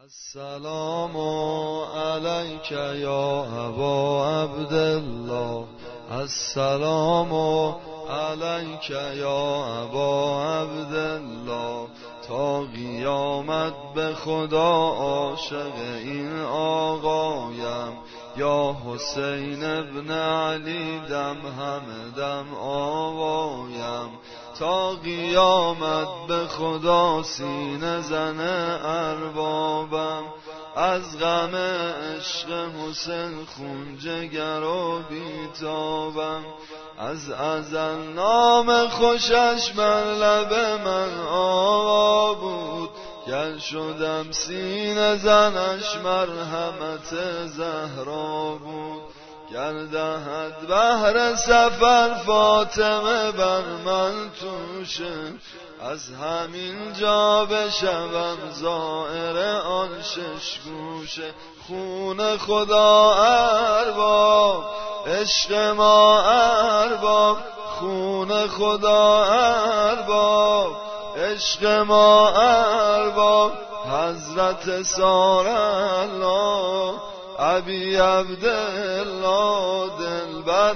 السلام علیک یا ابا عبدالله، السلام علیک یا ابا عبدالله. تا قیامت به خدا عاشق این آقایم، یا حسین ابن علی دم همه دم آوایم. تا قیامت به خدا سینه زن اربابم، از غم عشق حسین خون جگر و بیتابم. از ازل نام خوشش بر لب من آوا بود، گر شدم سینه زنش مرحمت زهرا بود. گر دهد بهر سفر فاطمه بر من توشه، از همین جا بشوم زائر آن شش گوشه. خون خدا ارباب، عشق ما ارباب، خون خدا ارباب، عشق ما ارباب. حضرت سار الله، ابی عبدالله، دلبر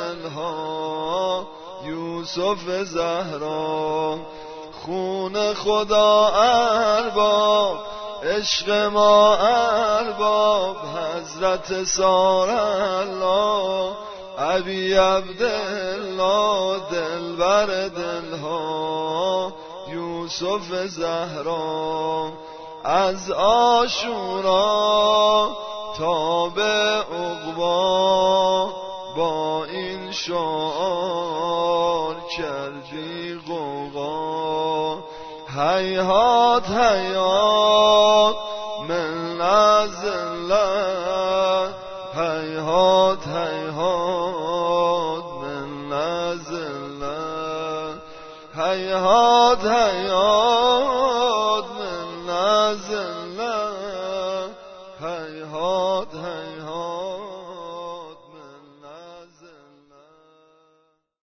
دلها، یوسف زهرا. خون خدا ارباب، عشق ما ارباب، حضرت سار الله، ابی عبدالله، دلبر دلها، یوسف زهرا. از عاشورا تا به عقبی با این شعار کردی غوغا. هیهات هیهات من الله، هیهات هیهات من الله، هیهات هیهات من الله، هیهات هیهات.